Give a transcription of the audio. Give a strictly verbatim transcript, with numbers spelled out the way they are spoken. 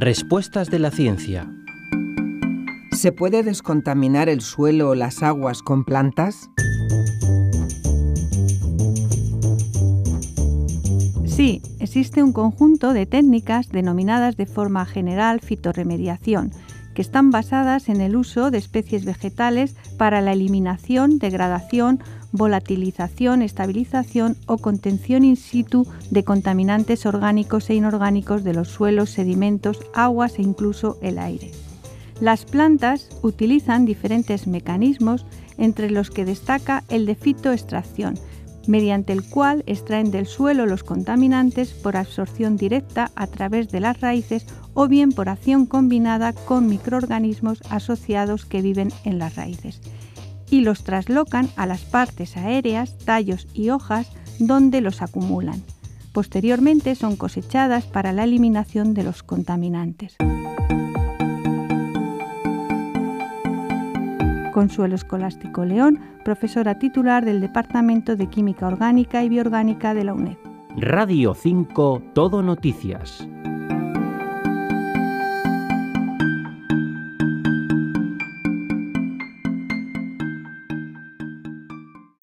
Respuestas de la ciencia. ¿Se puede descontaminar el suelo o las aguas con plantas? Sí, existe un conjunto de técnicas denominadas de forma general fitorremediación, que están basadas en el uso de especies vegetales para la eliminación, degradación, volatilización, estabilización o contención in situ de contaminantes orgánicos e inorgánicos de los suelos, sedimentos, aguas e incluso el aire. Las plantas utilizan diferentes mecanismos, entre los que destaca el de fitoextracción, mediante el cual extraen del suelo los contaminantes por absorción directa a través de las raíces o bien por acción combinada con microorganismos asociados que viven en las raíces, y los traslocan a las partes aéreas, tallos y hojas donde los acumulan. Posteriormente son cosechadas para la eliminación de los contaminantes. Consuelo Escolástico León, profesora titular del Departamento de Química Orgánica y Bioorgánica de la UNED. Radio cinco Todo Noticias.